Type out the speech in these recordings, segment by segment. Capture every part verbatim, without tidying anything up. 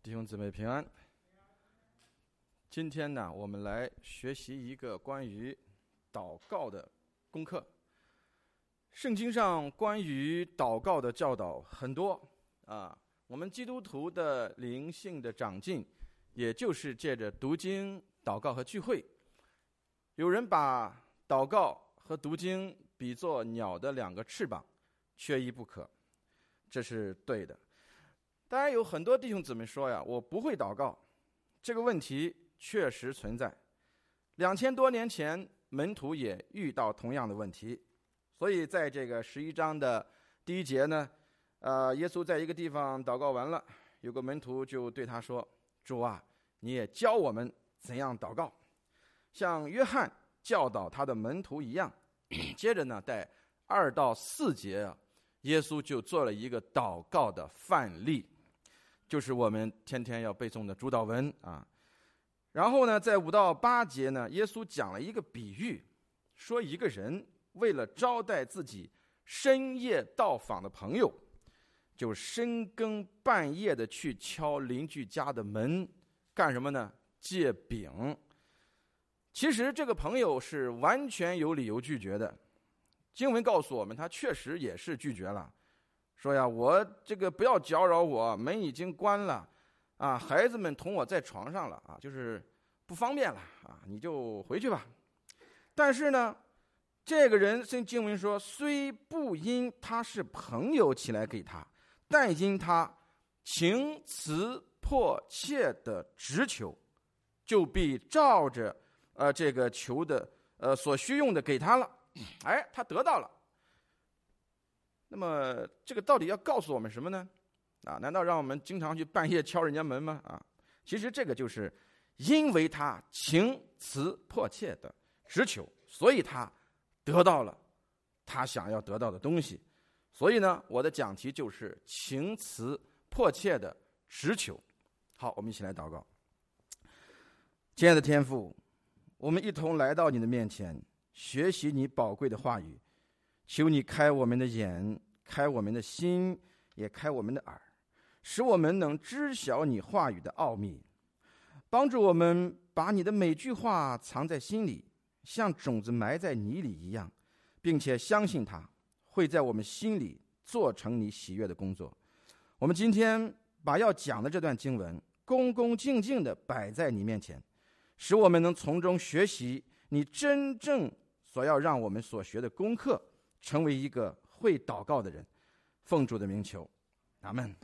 弟兄姊妹平安。今天呢，我们来学习一个关于祷告的功课。圣经上关于祷告的教导很多啊，我们基督徒的灵性的长进，也就是借着读经、祷告和聚会。有人把祷告和读经比作鸟的两个翅膀，缺一不可，这是对的。当然有很多弟兄姊妹说呀，我不会祷告，这个问题确实存在。两千多年前，门徒也遇到同样的问题，所以在这个十一章的第一节呢，呃，耶稣在一个地方祷告完了，有个门徒就对他说：“主啊，你也教我们怎样祷告，像约翰教导他的门徒一样。”接着呢，在二到四节啊，耶稣就做了一个祷告的范例。就是我们天天要背诵的主祷文啊，然后呢，在五到八节呢，耶稣讲了一个比喻，说一个人为了招待自己深夜到访的朋友，就深更半夜的去敲邻居家的门，干什么呢？借饼。其实这个朋友是完全有理由拒绝的，经文告诉我们，他确实也是拒绝了。说呀，我这个不要搅扰我，门已经关了啊，孩子们同我在床上了啊，就是不方便了啊，你就回去吧。但是呢，这个人圣经文说，虽不因他是朋友起来给他，但因他情辞迫切的直求，就必照着呃这个求的呃所需用的给他了。哎，他得到了。那么这个到底要告诉我们什么呢？啊，难道让我们经常去半夜敲人家门吗？啊，其实这个就是因为他情辞迫切的直求，所以他得到了他想要得到的东西。所以呢，我的讲题就是情辞迫切的直求。好，我们一起来祷告。亲爱的天父，我们一同来到你的面前，学习你宝贵的话语。求你开我们的眼，开我们的心，也开我们的耳，使我们能知晓你话语的奥秘，帮助我们把你的每句话藏在心里，像种子埋在泥里一样，并且相信它会在我们心里做成你喜悦的工作。我们今天把要讲的这段经文恭恭敬敬地摆在你面前，使我们能从中学习你真正所要让我们所学的功课，成为一个会祷告的人。奉主的名求，阿们。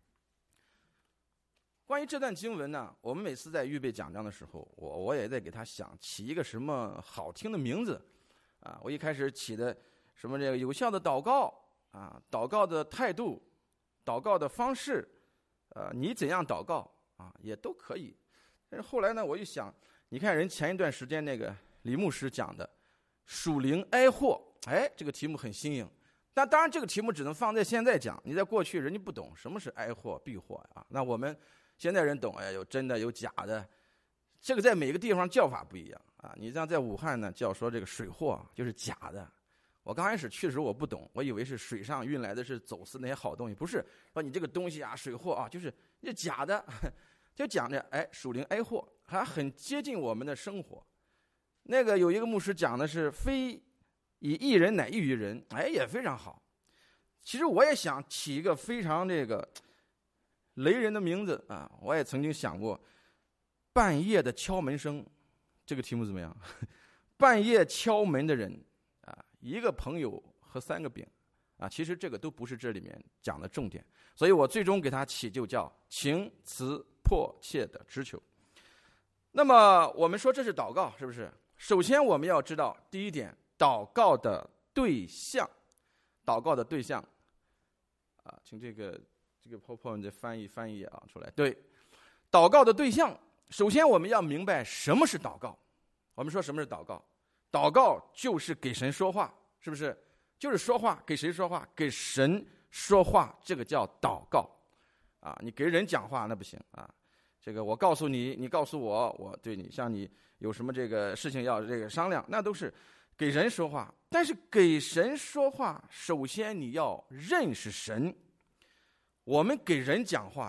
关于这段经文呢，我们每次在预备讲章的时候，我我也在给他想起一个什么好听的名字啊。我一开始起的什么这个有效的祷告啊，祷告的态度，祷告的方式，呃，你怎样祷告啊，也都可以。但是后来呢，我一想，你看人前一段时间那个李牧师讲的属灵哀祸，哎，这个题目很新颖。但当然这个题目只能放在现在讲，你在过去人家不懂什么是哀祸避祸啊。那我们现在人懂，哎，有真的有假的，这个在每个地方叫法不一样啊。你像在武汉呢，叫说这个水货就是假的。我刚开始去的时候我不懂，我以为是水上运来的是走私那些好东西，不是说你这个东西啊水货啊，就是那假的。就讲着哎属灵哀祸，还很接近我们的生活。那个有一个牧师讲的是非以一人乃异于人，哎，也非常好。其实我也想起一个非常这个雷人的名字啊，我也曾经想过半夜的敲门声，这个题目怎么样？半夜敲门的人啊，一个朋友和三个饼啊，其实这个都不是这里面讲的重点，所以我最终给他起就叫情辞迫切的直求。那么我们说这是祷告，是不是？首先我们要知道第一点，祷告的对象，祷告的对象，啊，请这个这个 PowerPoint 再翻译翻译啊出来。对，祷告的对象，首先我们要明白什么是祷告。我们说什么是祷告？祷告就是给神说话，是不是？就是说话，给谁说话？给神说话，这个叫祷告。啊，你给人讲话那不行啊。这个我告诉你，你告诉我，我对你，像你有什么这个事情要这个商量，那都是给人说话。但是给神说话，首先你要认识神。我们给人讲话呀，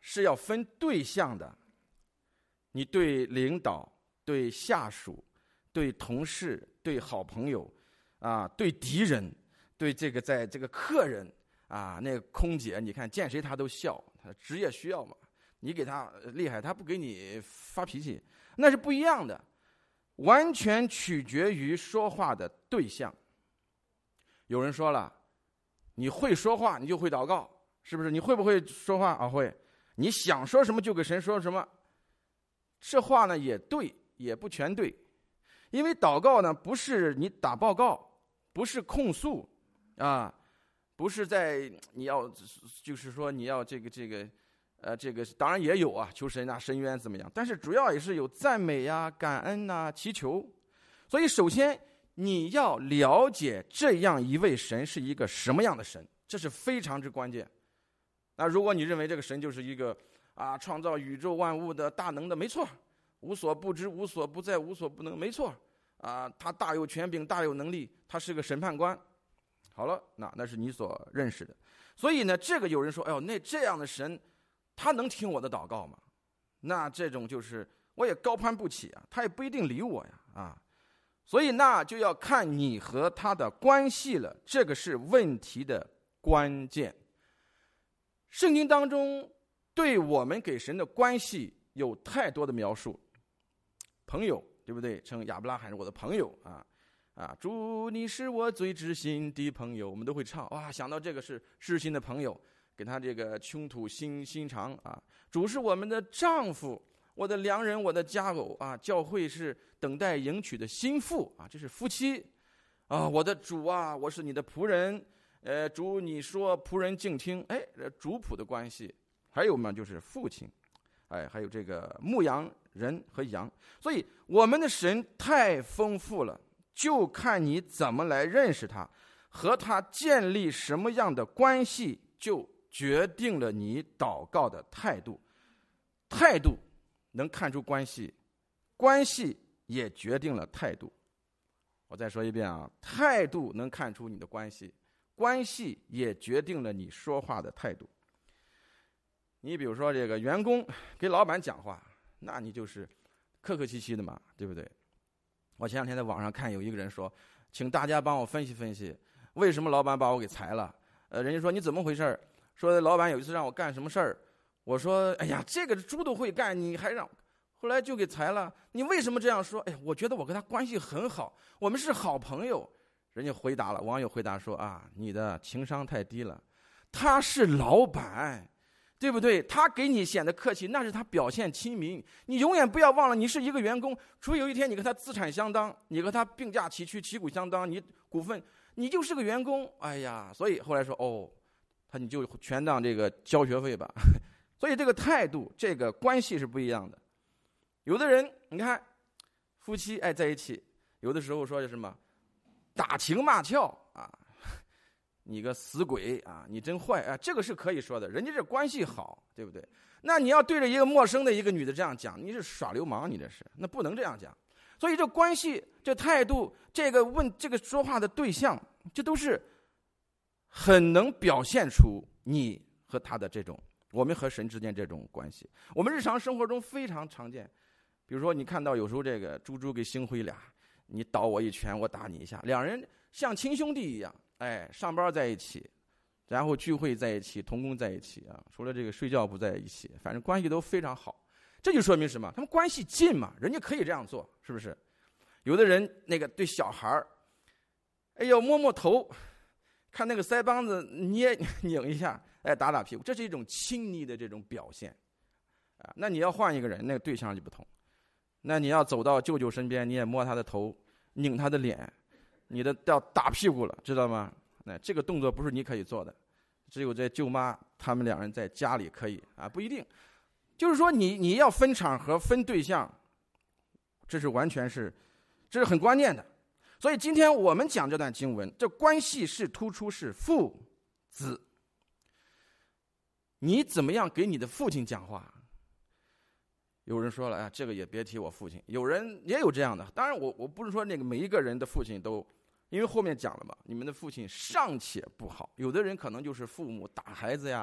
是要分对象的。你对领导、对下属、对同事、对好朋友，啊，对敌人，对这个在这个客人啊，那个空姐，你看见谁她都笑，她职业需要嘛。你给她厉害，她不给你发脾气，那是不一样的，完全取决于说话的对象。有人说了，你会说话，你就会祷告，是不是？你会不会说话啊？会。你想说什么就给神说什么。这话呢也对，也不全对，因为祷告呢不是你打报告，不是控诉，啊，不是在你要就是说你要这个这个，呃，这个当然也有啊，求神啊、伸冤怎么样？但是主要也是有赞美呀、啊、感恩呐、啊、祈求。所以首先你要了解这样一位神是一个什么样的神，这是非常之关键。那如果你认为这个神就是一个啊，创造宇宙万物的大能的，没错，无所不知、无所不在、无所不能，没错，啊，他大有权柄、大有能力，他是个审判官。好了，那那是你所认识的。所以呢，这个有人说，哎呦，那这样的神，他能听我的祷告吗？那这种就是我也高攀不起啊，他也不一定理我呀，啊，所以那就要看你和他的关系了，这个是问题的关键。圣经当中对我们给神的关系有太多的描述，朋友，对不对？称亚伯拉罕是我的朋友啊啊！主，你是我最知心的朋友，我们都会唱哇！想到这个是知心的朋友，给他这个穷途心心肠啊！主是我们的丈夫，我的良人，我的佳偶啊！教会是等待迎娶的心腹啊！这是夫妻啊！我的主啊，我是你的仆人，呃，主你说仆人静听，哎，主仆的关系。还有嘛，就是父亲，哎，还有这个牧羊人和羊。所以我们的神太丰富了，就看你怎么来认识他，和他建立什么样的关系，就决定了你祷告的态度。态度能看出关系，关系也决定了态度。我再说一遍啊，态度能看出你的关系，关系也决定了你说话的态度。你比如说这个员工给老板讲话，那你就是客客气气的嘛，对不对？我前两天在网上看有一个人说，请大家帮我分析分析，为什么老板把我给裁了？呃，人家说你怎么回事？说老板有一次让我干什么事儿，我说哎呀，这个猪都会干，你还让，后来就给裁了。你为什么这样说？哎呀，我觉得我跟他关系很好，我们是好朋友。人家回答了，网友回答说啊，你的情商太低了，他是老板。对不对？他给你显得客气，那是他表现亲民。你永远不要忘了，你是一个员工，除非有一天你和他资产相当，你和他并驾齐驱，旗鼓相当，你股份，你就是个员工。哎呀，所以后来说，哦，他你就全当这个交学费吧。所以这个态度，这个关系是不一样的。有的人，你看，夫妻爱在一起，有的时候说是什么，打情骂俏啊。你个死鬼啊！你真坏啊！这个是可以说的，人家这关系好，对不对？那你要对着一个陌生的一个女的这样讲，你是耍流氓，你这是，那不能这样讲。所以这关系、这态度、这个问、这个说话的对象，这都是很能表现出你和他的这种，我们和神之间这种关系。我们日常生活中非常常见，比如说你看到有时候这个猪猪给星辉俩，你倒我一拳，我打你一下，两人像亲兄弟一样。哎，上班在一起，然后聚会在一起，同工在一起啊，除了这个睡觉不在一起，反正关系都非常好。这就说明什么？他们关系近嘛，人家可以这样做，是不是？有的人那个对小孩儿，哎呦摸摸头，看那个腮帮子捏拧一下，哎打打屁股，这是一种亲昵的这种表现啊。那你要换一个人，那个对象就不同。那你要走到舅舅身边，你也摸他的头，拧他的脸。你的要打屁股了，知道吗？那这个动作不是你可以做的，只有这舅妈他们两人在家里可以啊，不一定。就是说你你要分场合、分对象，这是完全是，这是很关键的。所以今天我们讲这段经文，这关系是突出是父子。你怎么样给你的父亲讲话？有人说了，哎，这个也别提我父亲。有人也有这样的，当然我我不是说那个每一个人的父亲都。因为后面讲了嘛，你们的父亲尚且不好，有的人可能就是父母打孩子呀，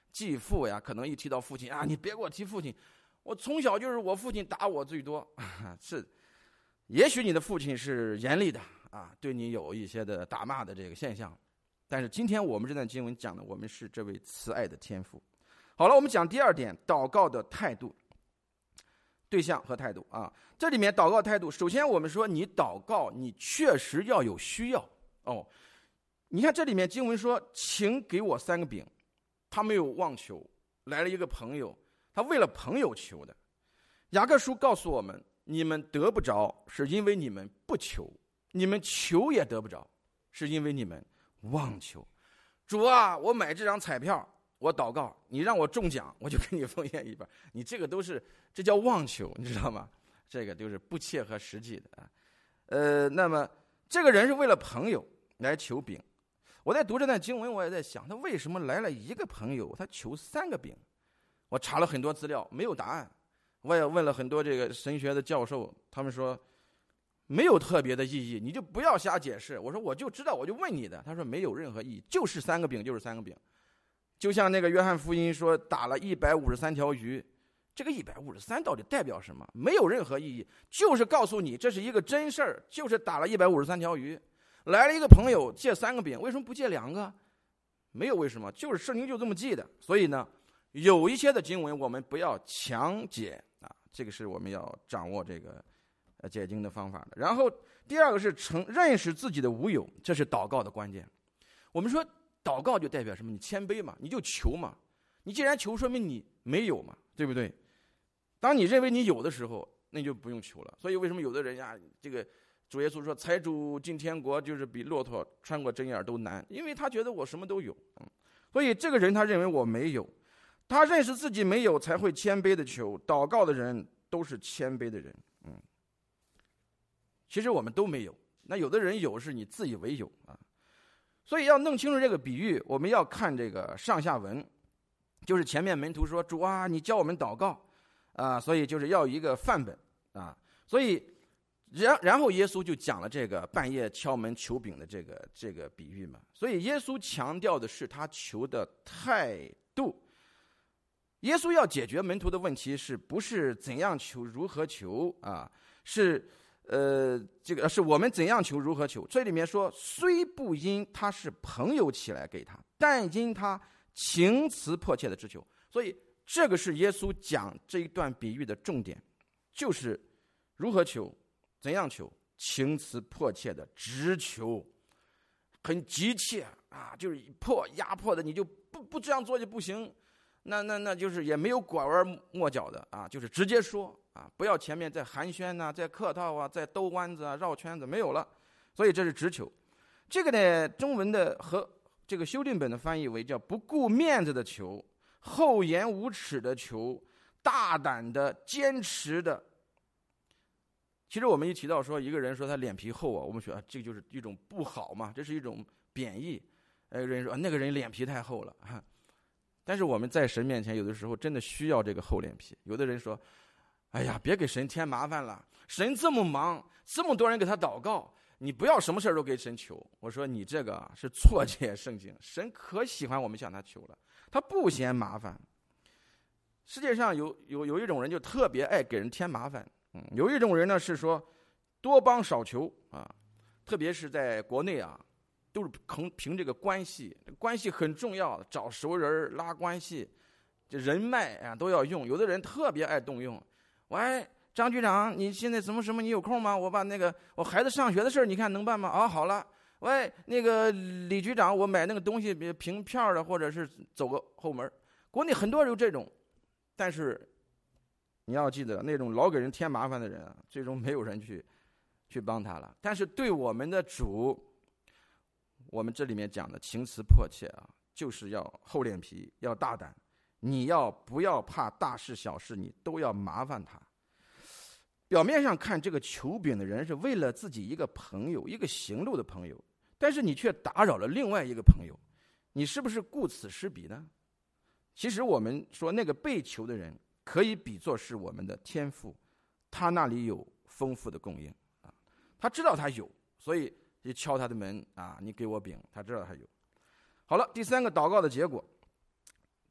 继父呀，可能一提到父亲啊，你别给我提父亲，我从小就是我父亲打我最多。是，也许你的父亲是严厉的啊，对你有一些的打骂的这个现象，但是今天我们这段经文讲的，我们是这位慈爱的天父。好了，我们讲第二点，祷告的态度、对象和态度啊。这里面祷告态度，首先我们说，你祷告，你确实要有需要哦。你看这里面经文说，请给我三个饼，他没有妄求，来了一个朋友，他为了朋友求的。雅各书告诉我们，你们得不着，是因为你们不求；你们求也得不着，是因为你们妄求。主啊，我买这张彩票，我祷告，你让我中奖，我就给你奉献一半。你这个都是，这叫妄求，你知道吗？这个就是不切合实际的啊。呃，那么这个人是为了朋友来求饼。我在读这段经文，我也在想，他为什么来了一个朋友，他求三个饼？我查了很多资料，没有答案。我也问了很多这个神学的教授，他们说没有特别的意义，你就不要瞎解释。我说我就知道，我就问你的。他说没有任何意义，就是三个饼，就是三个饼。就像那个约翰福音说打了一百五十三条鱼，这个一百五十三到底代表什么？没有任何意义，就是告诉你这是一个真事儿，就是打了一百五十三条鱼。来了一个朋友借三个饼，为什么不借两个？没有为什么，就是圣经就这么记的。所以呢，有一些的经文我们不要强解啊，这个是我们要掌握这个呃解经的方法的。然后第二个是承认识自己的无有，这是祷告的关键。我们说祷告就代表什么？你谦卑嘛，你就求嘛。你既然求，说明你没有嘛，对不对？当你认为你有的时候，那你就不用求了。所以为什么有的人呀，这个主耶稣说财主进天国就是比骆驼穿过针眼都难，因为他觉得我什么都有。所以这个人他认为我没有，他认识自己没有，才会谦卑的求。祷告的人都是谦卑的人。嗯，其实我们都没有，那有的人有是你自以为有啊。所以要弄清楚这个比喻，我们要看这个上下文，就是前面门徒说主啊，你教我们祷告啊，所以就是要一个范本啊。所以然然后耶稣就讲了这个半夜敲门求饼的这个这个比喻嘛。所以耶稣强调的是他求的态度。耶稣要解决门徒的问题，是不是怎样求如何求啊？是呃，这个是我们怎样求如何求。这里面说，虽不因他是朋友起来给他，但因他情辞迫切的之求。所以这个是耶稣讲这一段比喻的重点，就是如何求，怎样求，情辞迫切的直求，很急切啊，就是迫压迫的，你就不不这样做就不行。那那那就是也没有拐弯抹角的啊，就是直接说啊，不要前面再寒暄呐、啊，再客套啊，再兜弯子啊，绕圈子，没有了。所以这是直求。这个呢，中文的和这个修订本的翻译为叫不顾面子的求，厚颜无耻的求，大胆的坚持的。其实我们一提到说一个人说他脸皮厚啊，我们说、啊、这就是一种不好嘛，这是一种贬义。有人说、啊、那个人脸皮太厚了、啊、但是我们在神面前有的时候真的需要这个厚脸皮。有的人说，哎呀，别给神添麻烦了，神这么忙，这么多人给他祷告，你不要什么事都给神求。我说你这个是错解圣经，神可喜欢我们向他求了，他不嫌麻烦。世界上有有有一种人就特别爱给人添麻烦，嗯，有一种人呢是说多帮少求啊，特别是在国内啊，都是凭凭这个关系，关系很重要，找熟人拉关系，这人脉啊都要用。有的人特别爱动用，喂，张局长，你现在什么什么，你有空吗？我把那个我孩子上学的事你看能办吗？啊，好了。喂，那个李局长，我买那个东西凭票的，或者是走个后门。国内很多人有这种，但是你要记得，那种老给人添麻烦的人啊，最终没有人去去帮他了。但是对我们的主，我们这里面讲的情辞迫切啊，就是要厚脸皮，要大胆。你要不要怕大事小事，你都要麻烦他。表面上看，这个求饼的人是为了自己一个朋友，一个行路的朋友，但是你却打扰了另外一个朋友，你是不是顾此失彼呢？其实我们说，那个被求的人可以比作是我们的天父，他那里有丰富的供应啊，他知道他有，所以就敲他的门啊，你给我饼，他知道他有。好了，第三个祷告的结果，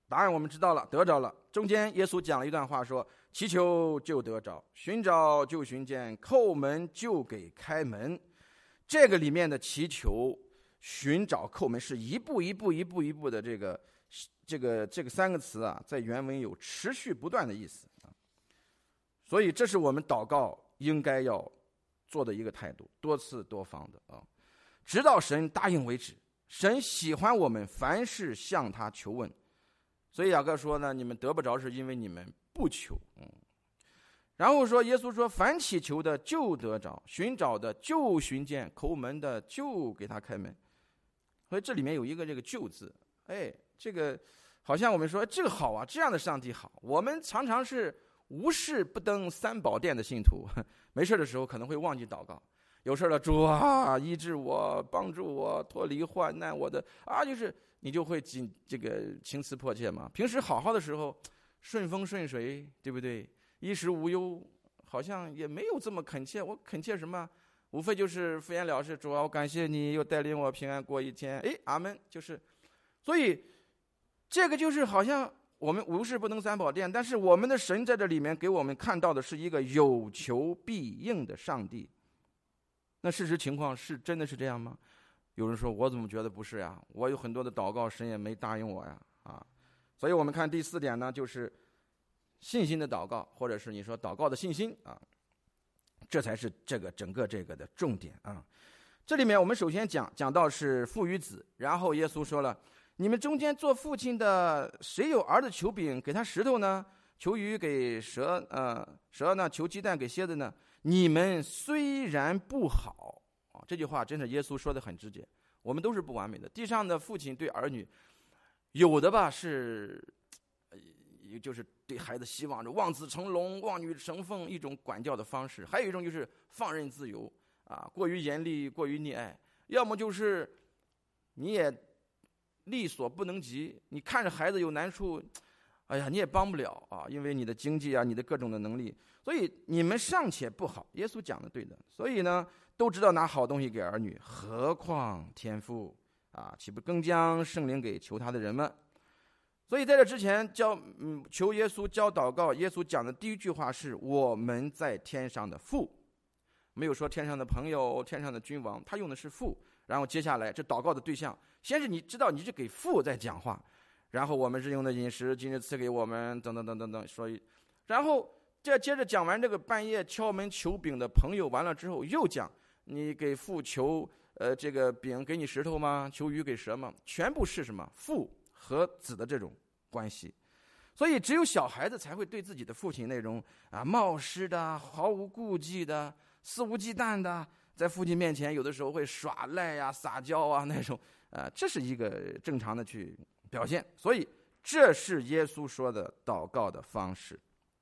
答案我们知道了，得着了。中间耶稣讲了一段话说，祈求就得着，寻找就寻见，叩门就给开门。这个里面的祈求、寻找、叩门是一步一步一步一步的，这个这个这个三个词啊，在原文有持续不断的意思啊。所以这是我们祷告应该要做的一个态度，多次多方的啊，直到神答应为止。神喜欢我们凡事向他求问，所以雅各说呢，你们得不着是因为你们不求。嗯，然后说耶稣说，凡祈求的就得着，寻找的就寻见，叩门的就给他开门。所以这里面有一个这个就字，哎，这个好像我们说这个好啊，这样的上帝好。我们常常是无事不登三宝殿的信徒，没事的时候可能会忘记祷告。有事了，主啊，医治我，帮助我，脱离患难，我的啊，就是你就会紧这个情辞迫切嘛。平时好好的时候，顺风顺水，对不对？衣食无忧，好像也没有这么恳切。我恳切什么？无非就是敷衍了事，主啊，我感谢你又带领我平安过一天。哎，阿门，就是。所以这个就是好像我们无事不登三宝殿，但是我们的神在这里面给我们看到的是一个有求必应的上帝。那事实情况是真的是这样吗？有人说，我怎么觉得不是呀？我有很多的祷告，神也没答应我呀，啊！所以我们看第四点呢，就是信心的祷告，或者是你说祷告的信心啊，这才是这个整个这个的重点啊。这里面我们首先讲讲到是父与子，然后耶稣说了，你们中间做父亲的，谁有儿子求饼，给他石头呢？求鱼给蛇，呃，蛇呢？求鸡蛋给蝎子呢？你们虽然不好啊，这句话真是耶稣说的很直接。我们都是不完美的，地上的父亲对儿女，有的吧是，也就是对孩子希望着望子成龙、望女成凤一种管教的方式；还有一种就是放任自由啊，过于严厉、过于溺爱；要么就是你也力所不能及，你看着孩子有难处，哎呀，你也帮不了啊，因为你的经济啊，你的各种的能力。所以你们尚且不好，耶稣讲的对的。所以呢，都知道拿好东西给儿女，何况天父啊，岂不更将圣灵给求他的人们？所以在这之前教嗯求耶稣教祷告，耶稣讲的第一句话是我们在天上的父，没有说天上的朋友、天上的君王，他用的是父。然后接下来这祷告的对象，先是你知道你是给父在讲话，然后我们日用的饮食今日赐给我们，等等等等等。所以，然后这接着讲完这个半夜敲门求饼的朋友，完了之后又讲你给父求呃这个饼给你石头吗？求鱼给蛇吗？全部是什么？父和子的这种关系。所以只有小孩子才会对自己的父亲那种啊冒失的、毫无顾忌的、肆无忌惮的，在父亲面前有的时候会耍赖呀、撒娇啊那种，呃，这是一个正常的去表现。所以这是耶稣说的祷告的方式。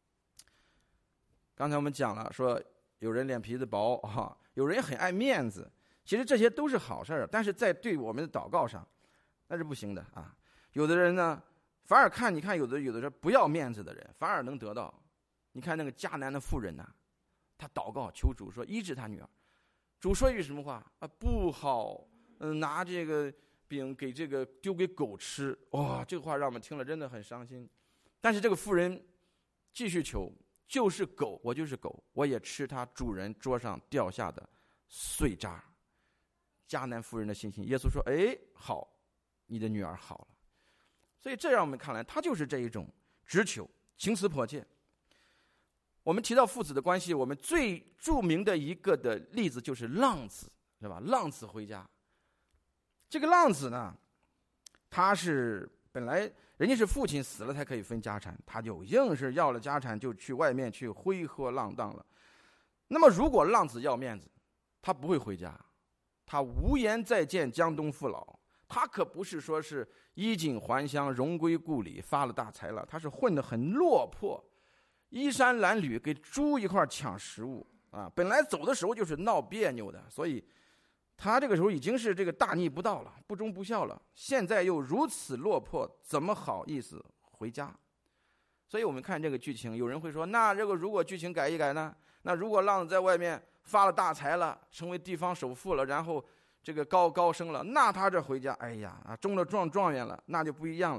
刚才我们讲了，说有人脸皮子薄啊，有人很爱面子，其实这些都是好事儿，但是在对我们的祷告上，那是不行的啊。有的人呢，反而看你看有的有的人不要面子的人，反而能得到。你看那个迦南的妇人呐，他祷告求主说医治他女儿，主说一句什么话啊？不好，嗯，拿这个饼给这个丢给狗吃，哇，这个话让我们听了真的很伤心。但是这个妇人继续求。就是狗，我就是狗，我也吃它主人桌上掉下的碎渣。迦南妇人的信心，耶稣说：“哎，好，你的女儿好了。”所以这让我们看来，他就是这一种直求，情辞迫切。我们提到父子的关系，我们最著名的一个的例子就是浪子，是吧？浪子回家，这个浪子呢，他是本来。人家是父亲死了才可以分家产，他就硬是要了家产就去外面去挥霍浪荡了。那么如果浪子要面子，他不会回家，他无颜再见江东父老，他可不是说是衣锦还乡荣归故里发了大财了，他是混得很落魄，衣衫褴褛，给猪一块抢食物啊！本来走的时候就是闹别扭的，所以他这个时候已经是这个大逆不道了，不忠不孝了，现在又如此落魄，怎么好意思回家？所以我们看这个剧情，有人会说，那这个如果剧情改一改呢？那如果浪子在外面发了大财了，成为地方首富了，然后这个高高升了，那他这回家，哎呀啊，中了状状元了，那就不一样了。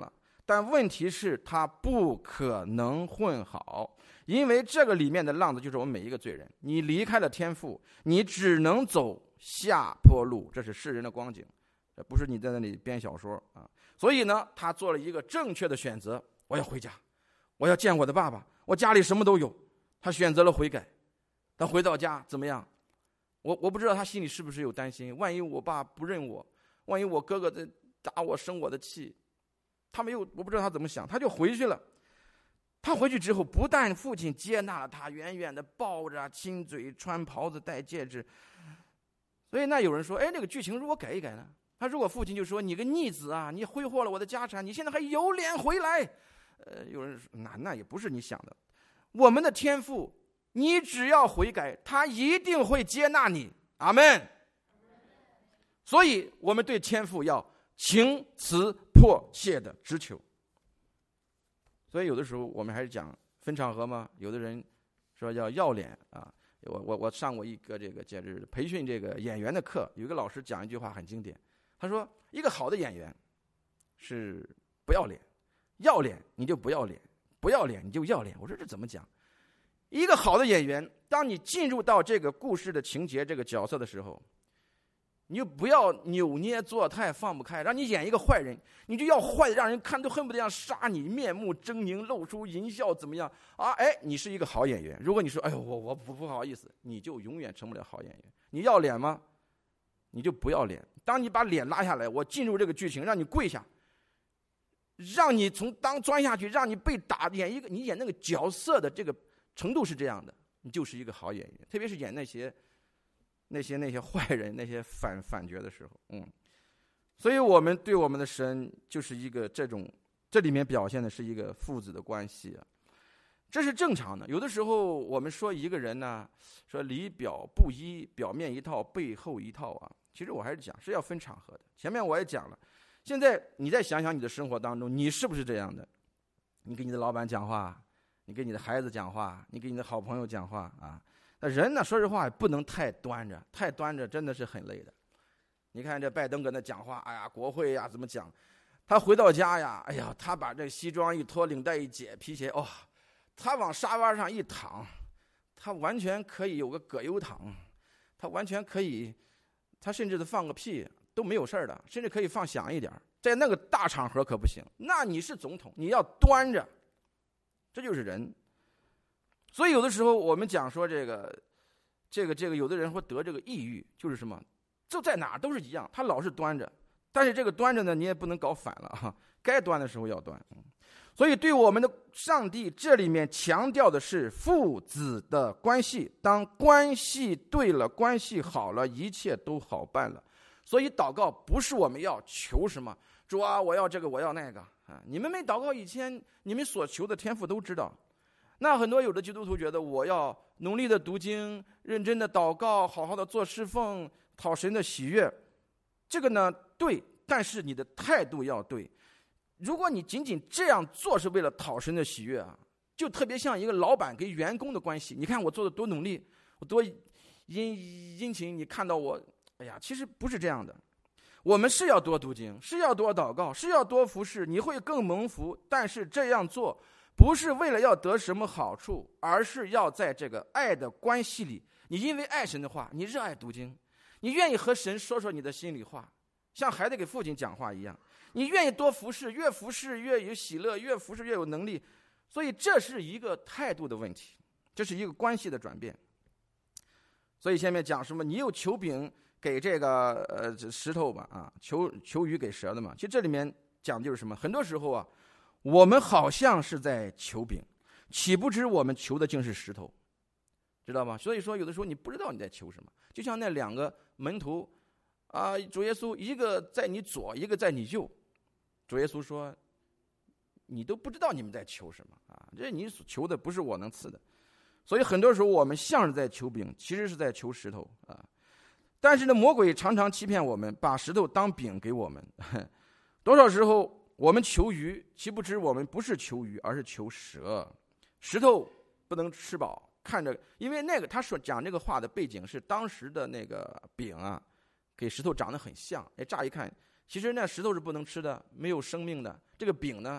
但问题是它不可能混好，因为这个里面的浪子就是我们每一个罪人。你离开了天父，你只能走下坡路，这是世人的光景，这不是你在那里编小说啊。所以呢，他做了一个正确的选择，我要回家，我要见我的爸爸，我家里什么都有。他选择了悔改，他回到家怎么样？我我不知道他心里是不是有担心，万一我爸不认我，万一我哥哥在打我生我的气，他没有，我不知道他怎么想，他就回去了。他回去之后，不但父亲接纳了他，远远的抱着亲嘴，穿袍子戴戒指。所以那有人说，哎，那个剧情如果改一改呢？他如果父亲就说，你个逆子啊，你挥霍了我的家产，你现在还有脸回来？呃，有人说，那那也不是你想的。我们的天父，你只要悔改，他一定会接纳你。阿们。所以我们对天父要情辞迫切的直求。所以有的时候我们还是讲分场合嘛，有的人说要要脸啊。我我我上过一个这个节日培训这个演员的课，有一个老师讲一句话很经典，他说一个好的演员是不要脸，要脸你就不要脸，不要脸你就要脸。我说这怎么讲？一个好的演员，当你进入到这个故事的情节这个角色的时候，你就不要扭捏作态放不开，让你演一个坏人，你就要坏的让人看都恨不得要杀你，面目狰狞，露出淫笑，怎么样啊？哎，你是一个好演员。如果你说哎呦我我不不好意思，你就永远成不了好演员。你要脸吗？你就不要脸。当你把脸拉下来，我进入这个剧情，让你跪下，让你从当钻下去，让你被打，演一个你演那个角色的这个程度是这样的，你就是一个好演员。特别是演那些那些那些坏人，那些反反角的时候，嗯，所以我们对我们的神就是一个这种，这里面表现的是一个父子的关系啊，这是正常的。有的时候我们说一个人呢，说里表不一，表面一套，背后一套啊，其实我还是讲是要分场合的。前面我也讲了，现在你再想想你的生活当中，你是不是这样的？你跟你的老板讲话，你跟你的孩子讲话，你跟你的好朋友讲话啊。那人呢，说实话也不能太端着，太端着真的是很累的。你看这拜登搁那讲话，哎呀，国会呀怎么讲？他回到家呀，哎呀，他把这西装一脱，领带一解，皮鞋哦，他往沙发上一躺，他完全可以有个葛优躺，他完全可以，他甚至的放个屁都没有事儿的，甚至可以放响一点。在那个大场合可不行，那你是总统，你要端着，这就是人。所以有的时候我们讲说这个，这个这个，有的人会得这个抑郁，就是什么，就在哪儿都是一样，他老是端着，但是这个端着呢，你也不能搞反了啊，该端的时候要端。所以对我们的上帝，这里面强调的是父子的关系，当关系对了，关系好了，一切都好办了。所以祷告不是我们要求什么，主啊，我要这个，我要那个啊，你们没祷告以前，你们所求的天父都知道。那很多有的基督徒觉得我要努力的读经，认真的祷告，好好的做侍奉，讨神的喜悦。这个呢对，但是你的态度要对。如果你仅仅这样做是为了讨神的喜悦啊，就特别像一个老板跟员工的关系。你看我做的多努力，我多殷殷勤，你看到我，哎呀，其实不是这样的。我们是要多读经，是要多祷告，是要多服侍，你会更蒙福。但是这样做不是为了要得什么好处，而是要在这个爱的关系里，你因为爱神的话，你热爱读经，你愿意和神说说你的心里话，像孩子给父亲讲话一样，你愿意多服侍，越服侍越有喜乐，越服侍越有能力。所以这是一个态度的问题，这是一个关系的转变。所以下面讲什么，你有求饼给这个呃石头吧，啊，求求鱼给蛇的嘛。其实这里面讲的就是什么，很多时候啊，我们好像是在求饼，岂不知我们求的竟是石头，知道吗？所以说有的时候你不知道你在求什么。就像那两个门徒啊，主耶稣一个在你左，一个在你右，主耶稣说你都不知道你们在求什么啊，这你所求的不是我能赐的。所以很多时候我们像是在求饼，其实是在求石头啊。但是呢，魔鬼常常欺骗我们，把石头当饼给我们。多少时候我们求鱼，岂不知我们不是求鱼，而是求蛇。石头不能吃饱，看着，因为那个他说讲这个话的背景是当时的那个饼啊，给石头长得很像。哎，乍一看，其实那石头是不能吃的，没有生命的。这个饼呢，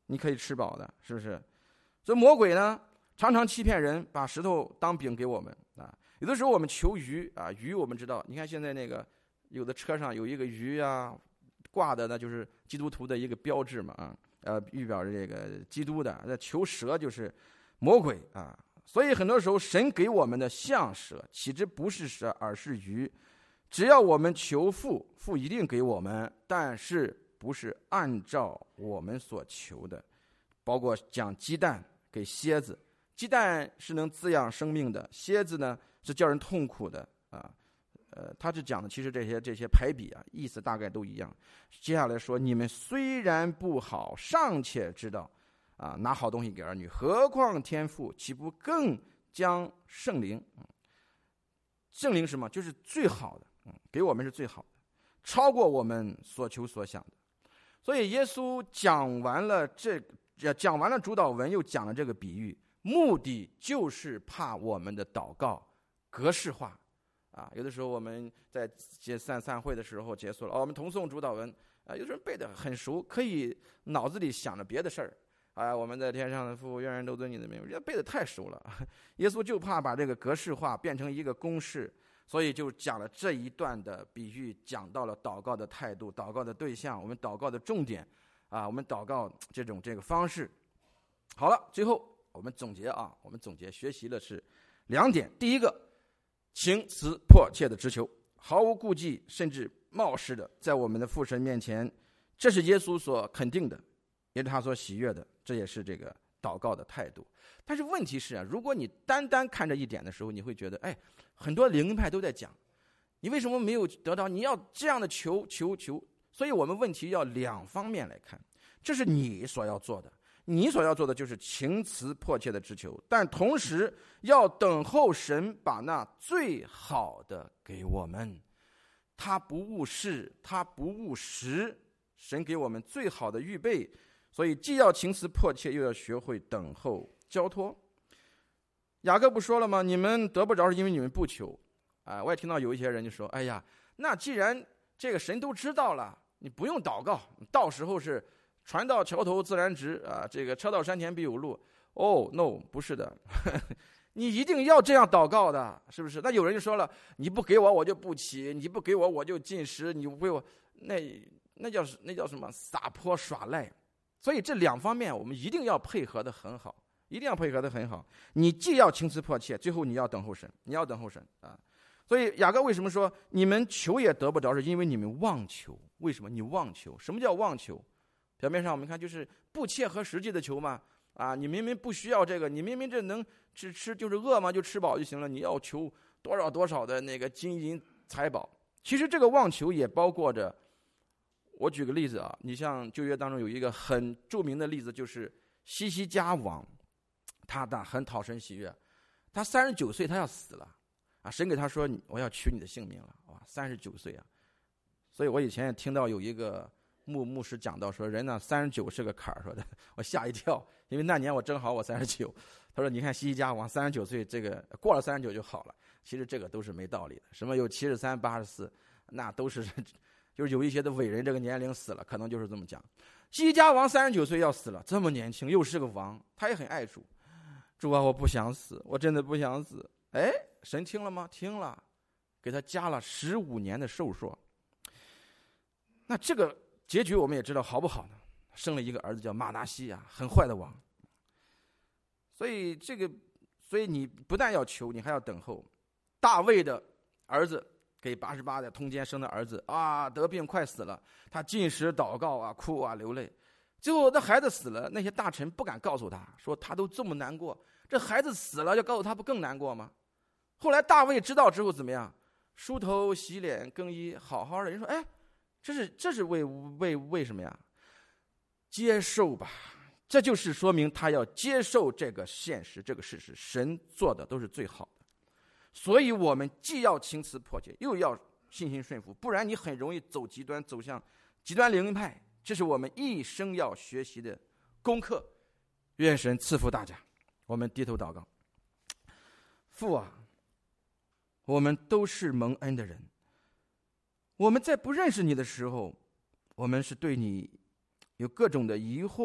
你可以吃饱的，是不是？这魔鬼呢，常常欺骗人，把石头当饼给我们啊。有的时候我们求鱼啊，鱼我们知道，你看现在那个有的车上有一个鱼啊，挂的那就是基督徒的一个标志嘛啊，呃，预表着这个基督的。那求蛇就是魔鬼啊。所以很多时候神给我们的像蛇，岂知不是蛇，而是鱼。只要我们求父，父一定给我们，但是不是按照我们所求的。包括讲鸡蛋给蝎子，鸡蛋是能滋养生命的，蝎子呢是叫人痛苦的啊。呃，他是讲的其实这些这些排比啊，意思大概都一样。接下来说，你们虽然不好，尚且知道啊，拿好东西给儿女，何况天父岂不更将圣灵？圣灵是什么？就是最好的，嗯，给我们是最好的，超过我们所求所想的。所以耶稣讲完了这讲完了主祷文，又讲了这个比喻，目的就是怕我们的祷告格式化啊。有的时候我们在结散散会的时候结束了，哦，我们同诵主祷文啊，有的人背得很熟，可以脑子里想着别的事儿。啊，我们在天上的父，愿人都尊你的名，人家背得太熟了。耶稣就怕把这个格式化变成一个公式，所以就讲了这一段的比喻，讲到了祷告的态度、祷告的对象、我们祷告的重点啊，我们祷告这种这个方式。好了，最后我们总结啊，我们总结学习的是两点：第一个，情辞迫切的直求，毫无顾忌，甚至冒失的在我们的父神面前，这是耶稣所肯定的，也是他所喜悦的，这也是这个祷告的态度。但是问题是啊，如果你单单看这一点的时候，你会觉得，哎，很多灵恩派都在讲，你为什么没有得到？你要这样的求求求。所以我们问题要两方面来看，这是你所要做的，你所要做的就是情辞迫切的直求，但同时要等候神把那最好的给我们。他不误事，他不误时，神给我们最好的预备。所以既要情辞迫切，又要学会等候交托。雅各不说了吗？你们得不着是因为你们不求啊！我也听到有一些人就说，哎呀，那既然这个神都知道了，你不用祷告，到时候是船到桥头自然直啊，这个车到山前必有路。哦 no， 不是的你一定要这样祷告的，是不是？那有人就说了，你不给我我就不起，你不给我我就进食，你不给我，那那叫那叫什么撒泼耍赖。所以这两方面我们一定要配合的很好，一定要配合的很好。你既要情辞迫切，最后你要等候神，你要等候神啊。所以雅各为什么说你们求也得不着，是因为你们妄求。为什么？你妄求。什么叫妄求？表面上我们看就是不切合实际的求嘛。啊，你明明不需要这个，你明明这能吃吃就是饿嘛，就吃饱就行了。你要求多少多少的那个金银财宝。其实这个妄求也包括着，我举个例子啊，你像旧约当中有一个很著名的例子，就是西西家王，他的很讨神喜悦，他三十九岁他要死了啊，神给他说我要取你的性命了，哇，三十九岁啊！所以我以前也听到有一个牧牧师讲到说，人呢三十九是个坎儿，说的我吓一跳，因为那年我正好我三十九，他说你看西西家王三十九岁，这个过了三十九就好了，其实这个都是没道理的，什么有七十三、八十四，那都是。就是有一些的伟人这个年龄死了，可能就是这么讲。西西家王三十九岁要死了，这么年轻又是个王，他也很爱主。主啊，我不想死，我真的不想死。哎，神听了吗？听了，给他加了十五年的寿数。那这个结局我们也知道好不好呢？生了一个儿子叫马拿西啊，很坏的王。所以这个，所以你不但要求，你还要等候。大卫的儿子。给八十八的通奸生的儿子啊，得病快死了，他进食祷告啊，哭啊流泪，最后那孩子死了，那些大臣不敢告诉他，说他都这么难过，这孩子死了要告诉他不更难过吗？后来大卫知道之后怎么样？梳头洗脸更衣，好好的。人说，哎，这是这是为为为什么呀？接受吧，这就是说明他要接受这个现实，这个事实，神做的都是最好的。所以我们既要情辞迫切，又要信心顺服，不然你很容易走极端，走向极端灵恩派。这是我们一生要学习的功课。愿神赐福大家。我们低头祷告。父啊，我们都是蒙恩的人，我们在不认识你的时候，我们是对你有各种的疑惑，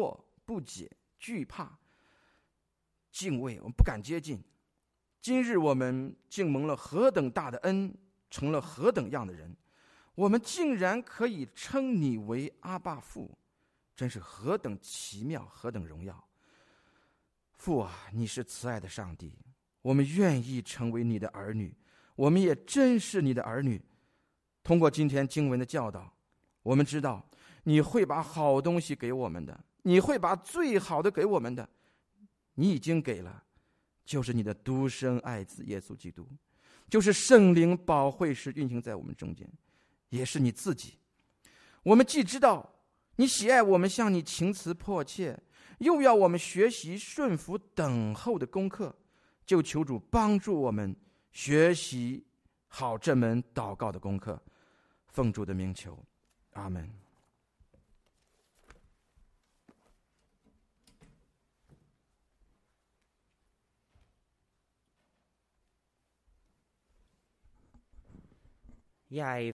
不解、惧怕、敬畏，我们不敢接近。今日我们竟蒙了何等大的恩，成了何等样的人，我们竟然可以称你为阿爸父，真是何等奇妙，何等荣耀。父啊，你是慈爱的上帝，我们愿意成为你的儿女，我们也真是你的儿女。通过今天经文的教导，我们知道你会把好东西给我们的，你会把最好的给我们的，你已经给了，就是你的独生爱子耶稣基督，就是圣灵保惠师运行在我们中间，也是你自己。我们既知道你喜爱我们向你情辞迫切，又要我们学习顺服等候的功课，就求主帮助我们学习好这门祷告的功课。奉主的名求，阿们。 Yea,